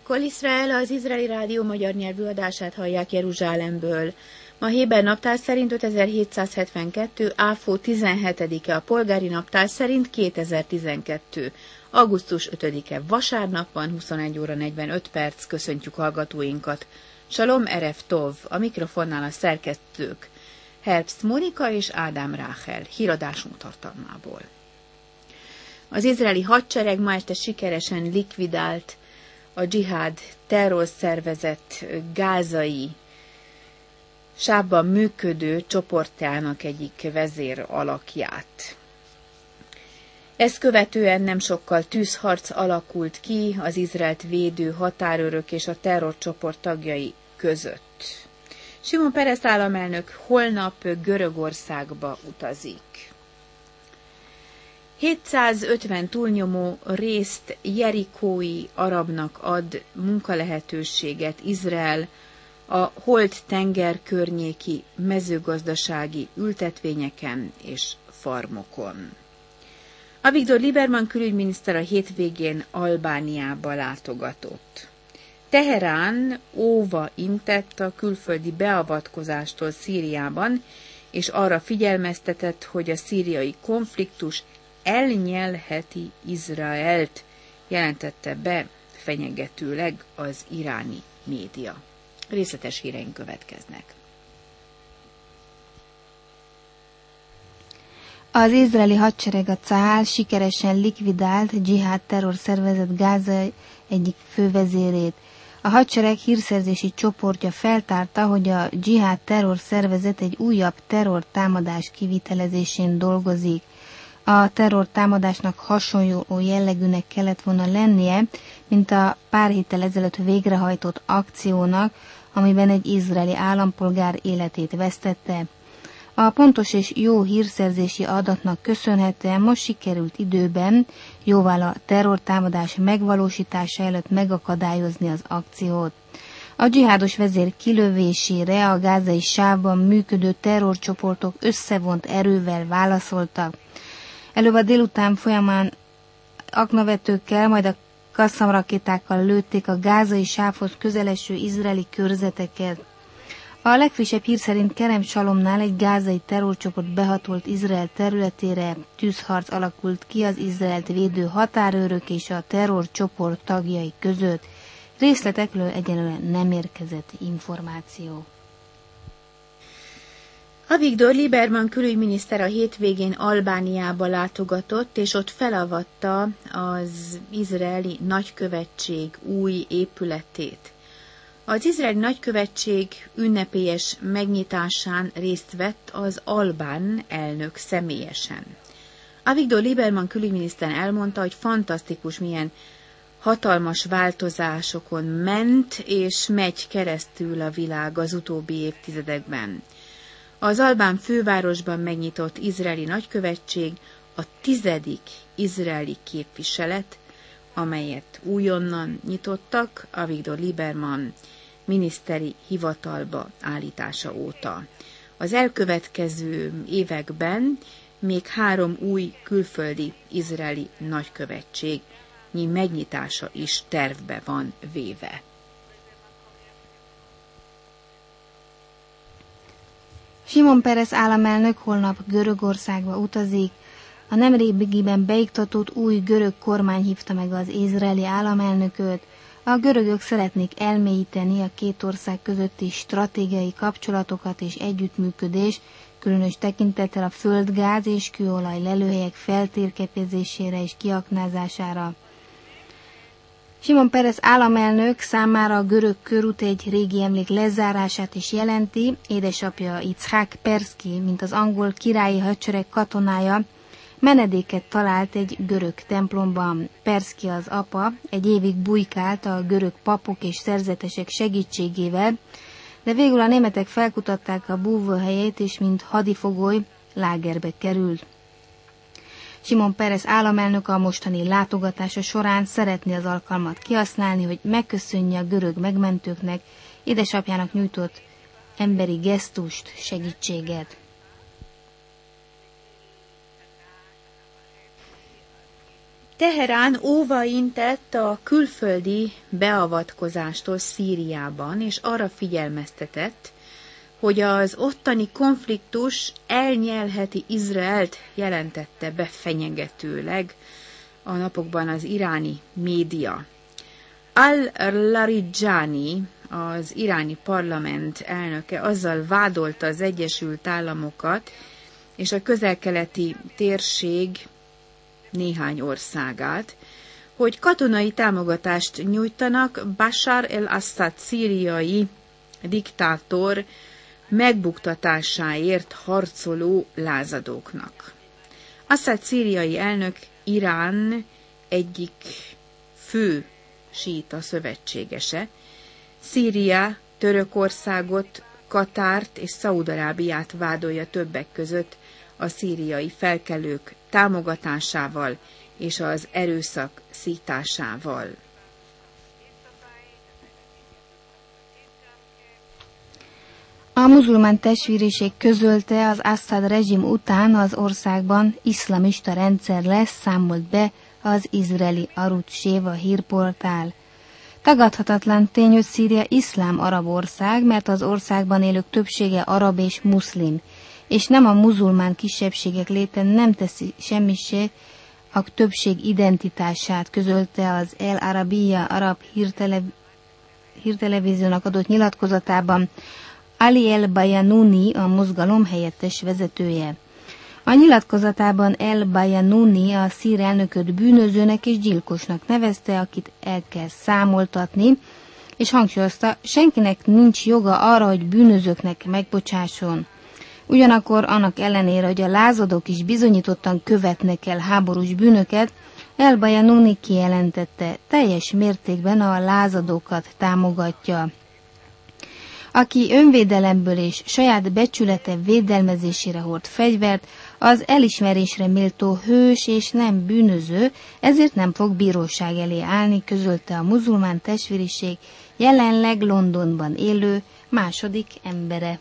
Kol Iszrael, az izraeli rádió magyar nyelvű adását hallják Jeruzsálemből. Ma héber naptár szerint 5772, Áfó 17-e, a polgári naptár szerint 2012. Augusztus 5-e vasárnap van, 21 óra 45 perc, köszöntjük hallgatóinkat. Salom Erev Tov, a mikrofonnál a szerkesztők. Herbst Mónika és Ádám Ráhel, híradásunk tartalmából. Az izraeli hadsereg ma este sikeresen likvidált a dzsihád terrorszervezet gázai sávban működő csoportjának egyik vezér alakját. Ezt követően nem sokkal tűzharc alakult ki az Izraelt védő határőrök és a terrorcsoport tagjai között. Simon Peres államelnök holnap Görögországba utazik. 750 túlnyomó részt jerikói arabnak ad munkalehetőséget Izrael a Holt-tenger környéki mezőgazdasági ültetvényeken és farmokon. Avigdor Lieberman külügyminiszter a hétvégén Albániába látogatott. Teherán óva intett a külföldi beavatkozástól Szíriában, és arra figyelmeztetett, hogy a szíriai konfliktus elnyelheti Izraelt, jelentette be fenyegetőleg az iráni média. Részletes híreink következnek. Az izraeli hadsereg, a Cahal sikeresen likvidált dzsihád terrorszervezet Gáza egyik fővezérét. A hadsereg hírszerzési csoportja feltárta, hogy a dzsihád terrorszervezet egy újabb terrortámadás kivitelezésén dolgozik. A terrortámadásnak hasonló jellegűnek kellett volna lennie, mint a pár héttel ezelőtt végrehajtott akciónak, amiben egy izraeli állampolgár életét vesztette. A pontos és jó hírszerzési adatnak köszönhetően most sikerült időben, jóval a terrortámadás megvalósítása előtt megakadályozni az akciót. A dzsihádos vezér kilövésére a gázai sávban működő terrorcsoportok összevont erővel válaszoltak. Előbb a délután folyamán aknavetőkkel, majd a kasszamrakétákkal lőtték a gázai sávhoz közeleső izraeli körzeteket. A legfrissebb hír szerint Kerem Salomnál egy gázai terrorcsoport behatolt Izrael területére, tűzharc alakult ki az Izraelt védő határőrök és a terrorcsoport tagjai között. Részletekről egyelőre nem érkezett információ. Avigdor Lieberman külügyminiszter a hétvégén Albániába látogatott, és ott felavatta az izraeli nagykövetség új épületét. Az izraeli nagykövetség ünnepélyes megnyitásán részt vett az albán elnök személyesen. Avigdor Lieberman külügyminiszter elmondta, hogy fantasztikus, milyen hatalmas változásokon ment és megy keresztül a világ az utóbbi évtizedekben. Az albán fővárosban megnyitott izraeli nagykövetség a 10. izraeli képviselet, amelyet újonnan nyitottak Avigdor Lieberman miniszteri hivatalba állítása óta. Az elkövetkező években még 3 új külföldi izraeli nagykövetség megnyitása is tervbe van véve. Simon Peres államelnök holnap Görögországba utazik. A nemrégiben beiktatott új görög kormány hívta meg az izraeli államelnököt. A görögök szeretnék elmélyíteni a két ország közötti stratégiai kapcsolatokat és együttműködést, különös tekintettel a földgáz és kőolaj lelőhelyek feltérképezésére és kiaknázására. Simon Peres államelnök számára a görög körút egy régi emlék lezárását is jelenti. Édesapja Itzhák Perszki, mint az angol királyi hadsereg katonája, menedéket talált egy görög templomban. Perszki az apa egy évig bujkált a görög papok és szerzetesek segítségével, de végül a németek felkutatták a búvóhelyét, és mint hadifogoly lágerbe került. Simon Peres államelnök a mostani látogatása során szeretné az alkalmat kihasználni, hogy megköszönje a görög megmentőknek édesapjának nyújtott emberi gesztust, segítséget. Teherán óvaintett a külföldi beavatkozástól Szíriában, és arra figyelmeztetett, hogy az ottani konfliktus elnyelheti Izraelt, jelentette be fenyegetőleg a napokban az iráni média. Al-Larijani, az iráni parlament elnöke azzal vádolta az Egyesült Államokat és a közel-keleti térség néhány országát, hogy katonai támogatást nyújtanak Bashar el-Assad szíriai diktátor megbuktatásáért harcoló lázadóknak. Assad szíriai elnök Irán egyik fő síita szövetségese, Szíria, Törökországot, Katárt és Szaúd-Arábiát vádolja többek között a szíriai felkelők támogatásával és az erőszak szításával. A muzulmán testvériség közölte, az Assad rezsim után az országban iszlamista rendszer lesz, számolt be az izraeli Arutz Sheva hírportál. Tagadhatatlan tény, hogy Szíria iszlám arab ország, mert az országban élők többsége arab és muszlim, és nem a muzulmán kisebbségek léte nem teszi semmi se a többség identitását, közölte az El Arabiya arab hírtelevíziónak adott nyilatkozatában Ali el-Bayanuni, a mozgalom helyettes vezetője. A nyilatkozatában el-Bayanuni a szír elnököt bűnözőnek és gyilkosnak nevezte, akit el kell számoltatni, és hangsúlyozta, senkinek nincs joga arra, hogy bűnözőknek megbocsásson. Ugyanakkor annak ellenére, hogy a lázadók is bizonyítottan követnek el háborús bűnöket, el-Bayanuni kijelentette, teljes mértékben a lázadókat támogatja. Aki önvédelemből és saját becsülete védelmezésére hord fegyvert, az elismerésre méltó hős és nem bűnöző, ezért nem fog bíróság elé állni, közölte a muzulmán testvériség jelenleg Londonban élő második embere.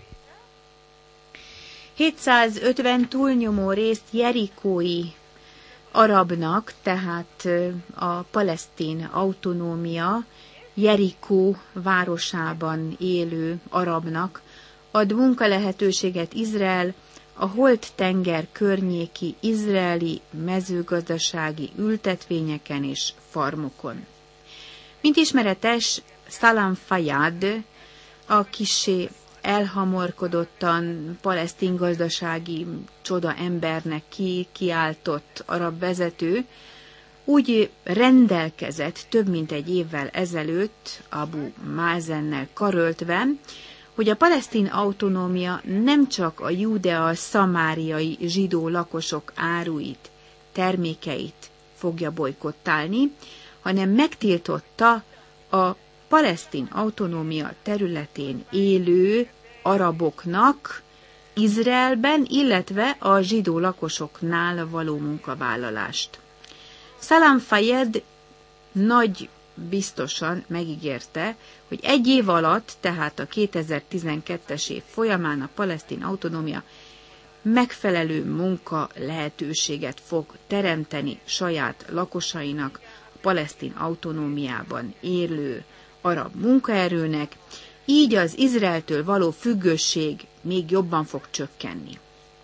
750 túlnyomó részt jerikói arabnak, tehát a palesztin autonómia Jerikó városában élő arabnak ad munkalehetőséget Izrael a Holt-tenger környéki izraeli mezőgazdasági ültetvényeken és farmokon. Mint ismeretes, Salam Fayyad, a kissé elhamorkodottan palesztin gazdasági csoda embernek kiáltott arab vezető, úgy rendelkezett több mint egy évvel ezelőtt Abu Mázennel karöltve, hogy a palesztin autonómia nem csak a judea-szamáriai zsidó lakosok áruit, termékeit fogja bojkottálni, hanem megtiltotta a palesztin autonómia területén élő araboknak Izraelben, illetve a zsidó lakosoknál való munkavállalást. Salam Fayyad nagy biztosan megígérte, hogy egy év alatt, tehát a 2012-es év folyamán a palesztin autonómia megfelelő munka lehetőséget fog teremteni saját lakosainak, a palesztin autonómiában élő arab munkaerőnek, így az Izraeltől való függőség még jobban fog csökkenni.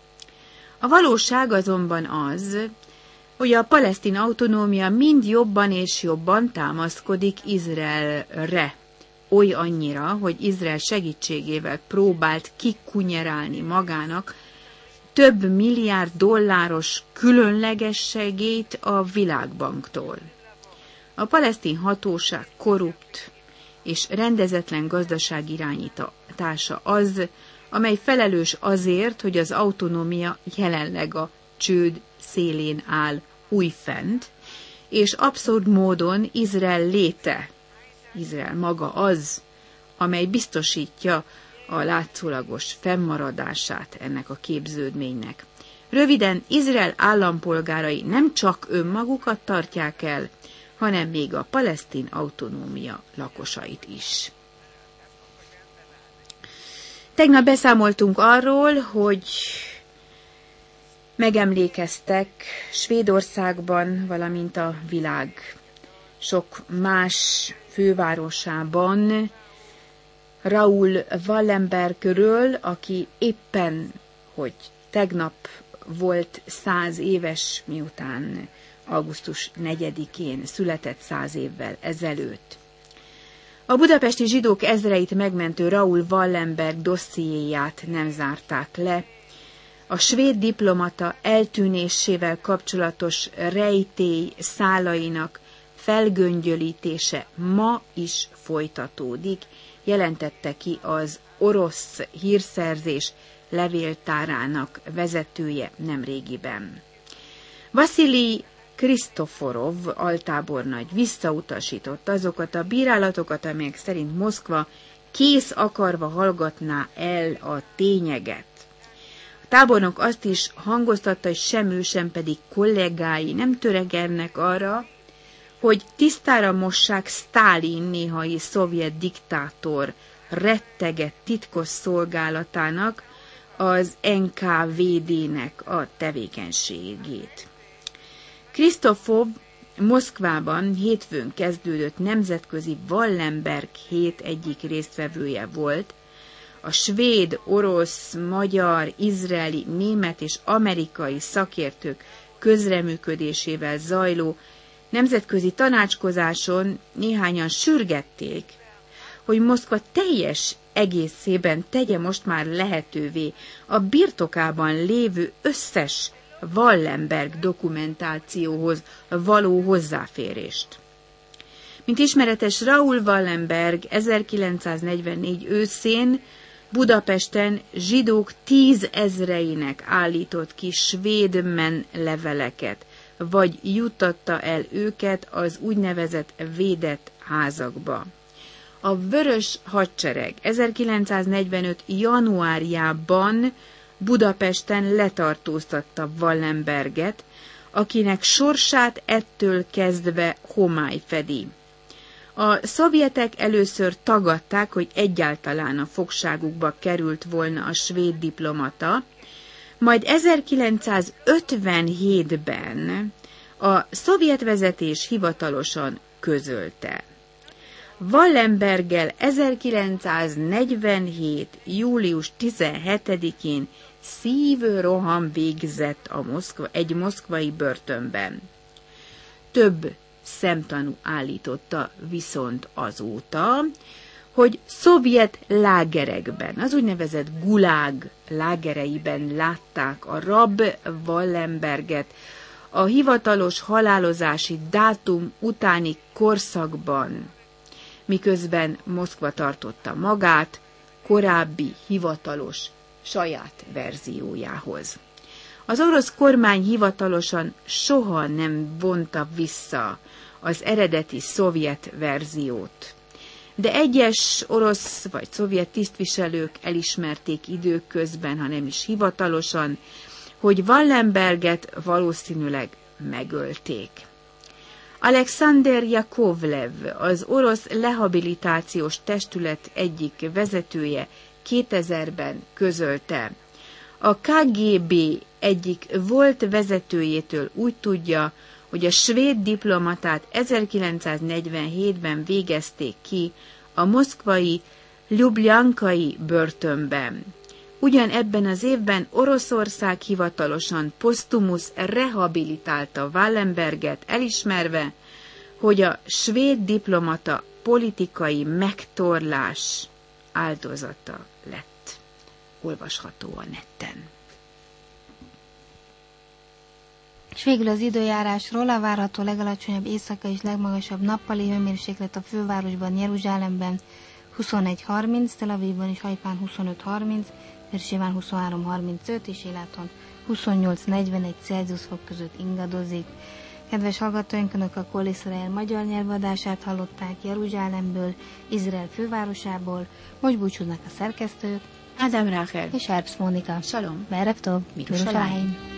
A valóság azonban az, hogy a palesztin autonómia mind jobban és jobban támaszkodik Izraelre. Oly annyira, hogy Izrael segítségével próbált kikunyerálni magának több milliárd dolláros különleges segélyt a Világbanktól. A palesztin hatóság korrupt és rendezetlen gazdaságirányítása az, amely felelős azért, hogy az autonómia jelenleg a csőd szélén áll újfent, és abszurd módon Izrael léte, Izrael maga az, amely biztosítja a látszólagos fennmaradását ennek a képződménynek. Röviden, Izrael állampolgárai nem csak önmagukat tartják el, hanem még a palesztin autonómia lakosait is. Tegnap beszámoltunk arról, hogy megemlékeztek Svédországban, valamint a világ sok más fővárosában Raoul Wallenbergről, aki éppen, hogy tegnap volt 100 éves, miután augusztus 4-én született 100 évvel ezelőtt. A budapesti zsidók ezreit megmentő Raoul Wallenberg dossziéját nem zárták le. A svéd diplomata eltűnésével kapcsolatos rejtély szálainak felgöngyölítése ma is folytatódik, jelentette ki az orosz hírszerzés levéltárának vezetője nemrégiben. Vasilij Krisztoforov altábornagy visszautasította azokat a bírálatokat, amelyek szerint Moszkva kész akarva hallgatná el a tényeget. A tábornok azt is hangoztatta, hogy sem ő, sem pedig kollégái nem törekednek arra, hogy tisztára mossák Sztálin néhai szovjet diktátor rettegett titkos szolgálatának, az NKVD-nek a tevékenységét. Krisztofov Moszkvában hétfőn kezdődött nemzetközi Wallenberg hét egyik résztvevője volt. A svéd, orosz, magyar, izraeli, német és amerikai szakértők közreműködésével zajló nemzetközi tanácskozáson néhányan sürgették, hogy Moszkva teljes egészében tegye most már lehetővé a birtokában lévő összes Wallenberg dokumentációhoz való hozzáférést. Mint ismeretes, Raoul Wallenberg 1944 őszén Budapesten zsidók 10 000-einek állított ki svéd menleveleket, vagy juttatta el őket az úgynevezett védett házakba. A Vörös Hadsereg 1945. januárjában Budapesten letartóztatta Wallenberget, akinek sorsát ettől kezdve homály fedi. A szovjetek először tagadták, hogy egyáltalán a fogságukba került volna a svéd diplomata, majd 1957-ben a szovjet vezetés hivatalosan közölte. Wallenberggel 1947. július 17-én szívroham végzett egy moszkvai börtönben. Több szemtanú állította viszont azóta, hogy szovjet lágerekben, az úgynevezett gulág lágereiben látták a rab Wallenberget a hivatalos halálozási dátum utáni korszakban, miközben Moszkva tartotta magát korábbi hivatalos saját verziójához. Az orosz kormány hivatalosan soha nem vonta vissza az eredeti szovjet verziót, de egyes orosz vagy szovjet tisztviselők elismerték időközben, ha nem is hivatalosan, hogy Wallenberget valószínűleg megölték. Alexander Yakovlev, az orosz rehabilitációs testület egyik vezetője 2000-ben közölte. A KGB egyik volt vezetőjétől úgy tudja, hogy a svéd diplomatát 1947-ben végezték ki a moszkvai Ljubljankai börtönben. Ugyanebben az évben Oroszország hivatalosan posztumusz rehabilitálta Wallenberget, elismerve, hogy a svéd diplomata politikai megtorlás áldozata lett. Olvasható a netten. És végül az időjárásról: a várható legalacsonyabb éjszaka és legmagasabb nappali hőmérséklet a fővárosban, Jeruzsálemben 21-30, Tel Avivban és Hajfán 25-30, Bersébán 23-35 és Éláton 28-41 Celsius fok között ingadozik. Kedves hallgatóink, Önök a Kol Iszrael magyar nyelvadását hallották Jeruzsálemből, Izrael fővárosából. Most búcsúznak a szerkesztők, Ádám Ráhel és Herbst Mónika. Salom. Erev Tov, Mirushalayim.